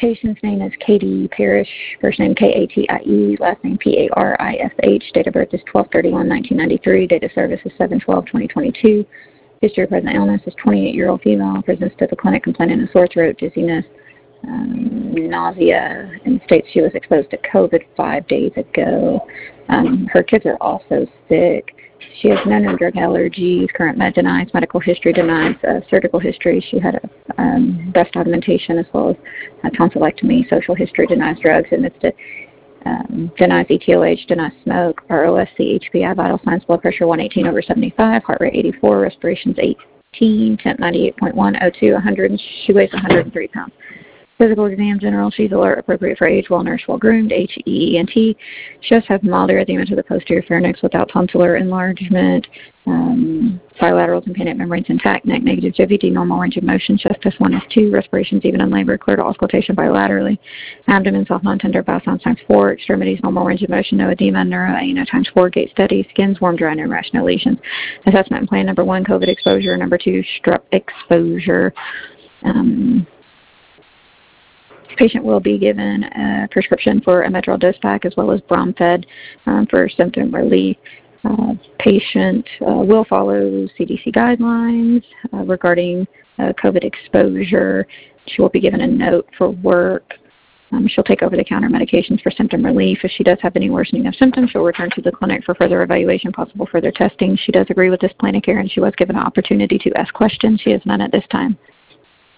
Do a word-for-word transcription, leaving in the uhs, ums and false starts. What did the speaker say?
Patient's name is Katie Parrish, first name K A T I E, last name P A R I S H. Date of birth is twelve thirty-one nineteen ninety-three. Date of service is seven twelve twenty twenty-two. History of present illness is twenty-eight-year-old female. Presents to the clinic complaining of sore throat, dizziness, um, nausea, and states she was exposed to COVID five days ago. Um, her kids are also sick. She has no known drug allergies. Current med denies. Medical history denies. Uh, surgical history. She had a um, breast augmentation as well as a tonsillectomy. Social history denies drugs. Admits to um, denies E T O H. Denies smoke. R O S C H B I. Vital signs. Blood pressure one eighteen over seventy-five. Heart rate eighty-four. Respirations eighteen. Temp ninety-eight point one. O two one hundred. She weighs one hundred three pounds. Physical exam general, she's alert, appropriate for age, well nourished, well groomed. H E E N T. She does have mild erythema to the posterior pharynx without tonsillar enlargement. Um, bilateral tympanic membranes intact. Neck negative G V D, normal range of motion. Chest test one is two. Respirations even in labor. Clear to auscultation bilaterally. Abdomen soft, non-tender. Bowel sounds times four. Extremities normal range of motion. No edema. Neuro A N O times four. Gait steady. Skin's warm, dry, no rash, no lesions. Assessment and plan number one, COVID exposure. Number two, strep exposure. Um, Patient will be given a prescription for a Medrol dose pack as well as Bromfed um, for symptom relief. Uh, patient uh, will follow C D C guidelines uh, regarding uh, COVID exposure. She will be given a note for work. Um, she'll take over-the-counter medications for symptom relief. If she does have any worsening of symptoms, she'll return to the clinic for further evaluation, possible further testing. She does agree with this plan of care, and she was given an opportunity to ask questions. She has none at this time.